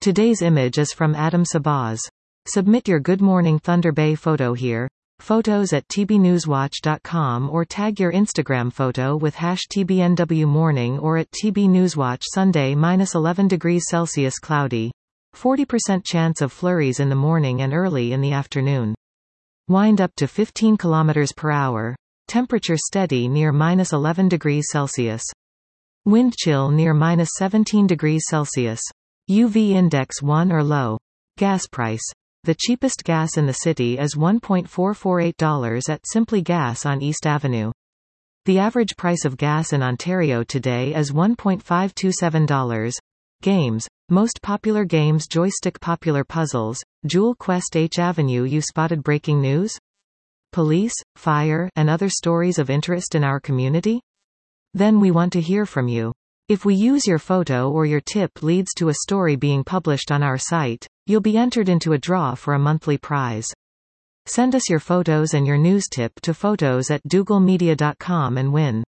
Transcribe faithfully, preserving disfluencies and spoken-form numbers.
Today's image is from Adam Sabaz. Submit your Good Morning Thunder Bay photo here. Photos at t b newswatch dot com or tag your Instagram photo with hash T B N W morning or at T B Newswatch. Sunday minus eleven degrees Celsius cloudy. forty percent chance of flurries in the morning and early in the afternoon. Wind up to fifteen kilometers per hour. Temperature steady near minus eleven degrees Celsius. Wind chill near minus seventeen degrees Celsius. U V index one or low. Gas price. The cheapest gas in the city is one point four four eight dollars at Simply Gas on East Avenue. The average price of gas in Ontario today is one point five two seven dollars. Games. Most popular games. Joystick. Popular puzzles. Jewel Quest. H Avenue. You spotted breaking news? Police, fire, and other stories of interest in our community? Then we want to hear from you. If we use your photo or your tip leads to a story being published on our site, you'll be entered into a draw for a monthly prize. Send us your photos and your news tip to photos at dougal media dot com and win.